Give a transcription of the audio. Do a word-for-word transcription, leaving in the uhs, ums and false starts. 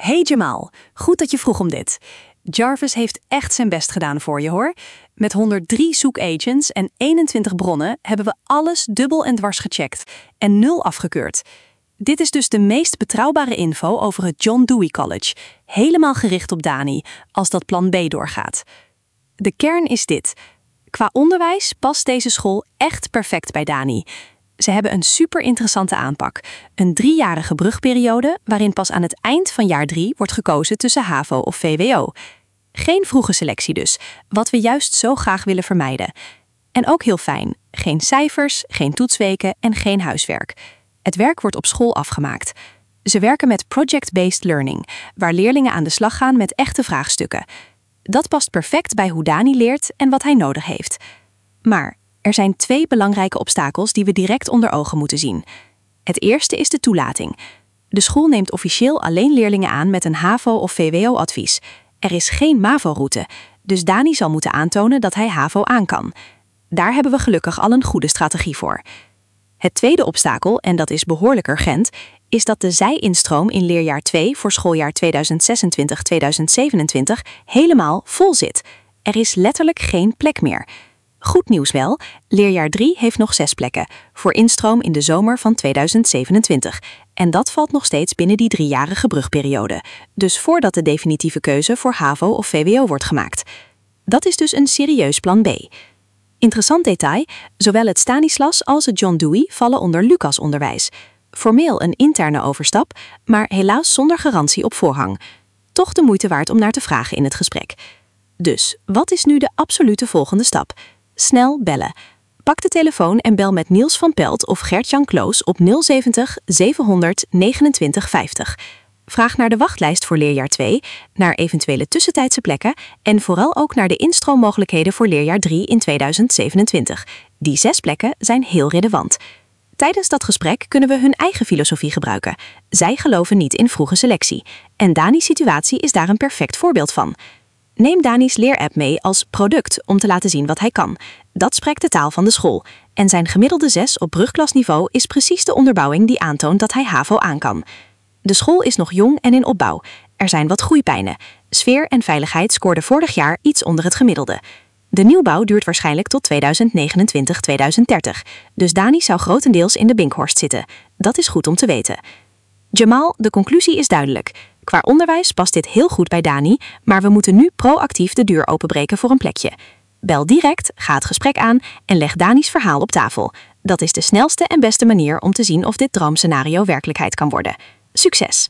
Hey Jamal, goed dat je vroeg om dit. Jarvis heeft echt zijn best gedaan voor je hoor. Met honderddrie zoekagents en eenentwintig bronnen hebben we alles dubbel en dwars gecheckt en nul afgekeurd. Dit is dus de meest betrouwbare info over het John Dewey College, helemaal gericht op Dani, als dat plan B doorgaat. De kern is dit. Qua onderwijs past deze school echt perfect bij Dani. Ze hebben een super interessante aanpak. Een driejarige brugperiode waarin pas aan het eind van jaar drie wordt gekozen tussen HAVO of V W O. Geen vroege selectie dus, wat we juist zo graag willen vermijden. En ook heel fijn, geen cijfers, geen toetsweken en geen huiswerk. Het werk wordt op school afgemaakt. Ze werken met project-based learning, waar leerlingen aan de slag gaan met echte vraagstukken. Dat past perfect bij hoe Dani leert en wat hij nodig heeft. Maar er zijn twee belangrijke obstakels die we direct onder ogen moeten zien. Het eerste is de toelating. De school neemt officieel alleen leerlingen aan met een HAVO- of V W O-advies. Er is geen MAVO-route, dus Dani zal moeten aantonen dat hij HAVO aan kan. Daar hebben we gelukkig al een goede strategie voor. Het tweede obstakel, en dat is behoorlijk urgent, is dat de zij-instroom in leerjaar twee voor schooljaar tweeduizend zesentwintig tweeduizend zevenentwintig helemaal vol zit. Er is letterlijk geen plek meer. Goed nieuws wel, leerjaar drie heeft nog zes plekken, voor instroom in de zomer van tweeduizend zevenentwintig. En dat valt nog steeds binnen die driejarige brugperiode, dus voordat de definitieve keuze voor HAVO of V W O wordt gemaakt. Dat is dus een serieus plan B. Interessant detail, zowel het Stanislas als het John Dewey vallen onder Lucas onderwijs. Formeel een interne overstap, maar helaas zonder garantie op voorrang. Toch de moeite waard om naar te vragen in het gesprek. Dus, wat is nu de absolute volgende stap? Snel bellen. Pak de telefoon en bel met Niels van Pelt of Gert-Jan Kloos op nul zeventig zevenhonderd negenentwintig vijftig. Vraag naar de wachtlijst voor leerjaar twee, naar eventuele tussentijdse plekken en vooral ook naar de instroommogelijkheden voor leerjaar drie in tweeduizend zevenentwintig. Die zes plekken zijn heel relevant. Tijdens dat gesprek kunnen we hun eigen filosofie gebruiken. Zij geloven niet in vroege selectie. En Dani's situatie is daar een perfect voorbeeld van. Neem Dani's leerapp mee als product om te laten zien wat hij kan. Dat spreekt de taal van de school. En zijn gemiddelde zes op brugklasniveau is precies de onderbouwing die aantoont dat hij HAVO aan kan. De school is nog jong en in opbouw. Er zijn wat groeipijnen. Sfeer en veiligheid scoorden vorig jaar iets onder het gemiddelde. De nieuwbouw duurt waarschijnlijk tot tweeduizend negenentwintig tweeduizend dertig. Dus Dani zou grotendeels in de Binkhorst zitten. Dat is goed om te weten. Jamal, de conclusie is duidelijk. Qua onderwijs past dit heel goed bij Dani, maar we moeten nu proactief de deur openbreken voor een plekje. Bel direct, ga het gesprek aan en leg Dani's verhaal op tafel. Dat is de snelste en beste manier om te zien of dit droomscenario werkelijkheid kan worden. Succes!